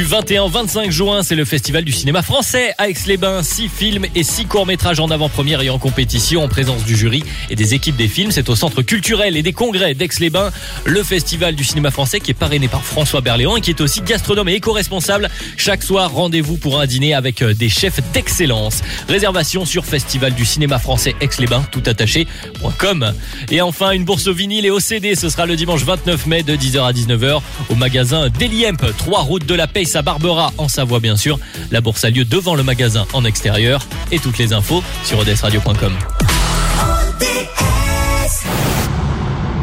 21-25 juin, c'est le Festival du cinéma français à Aix-les-Bains. 6 films et 6 courts-métrages en avant-première et en compétition en présence du jury et des équipes des films. C'est au Centre culturel et des congrès d'Aix-les-Bains. Le Festival du cinéma français qui est parrainé par François Berléand et qui est aussi gastronome et éco-responsable. Chaque soir, rendez-vous pour un dîner avec des chefs d'excellence. Réservation sur Festival du cinéma français Aix-les-Bains, toutattaché.com. Et enfin, une bourse au vinyle et au CD. Ce sera le dimanche 29 mai de 10h à 19h au magasin Deliemp, 3 route de la Pace à Barbera, en Savoie bien sûr. La bourse a lieu devant le magasin en extérieur et toutes les infos sur odessradio.com.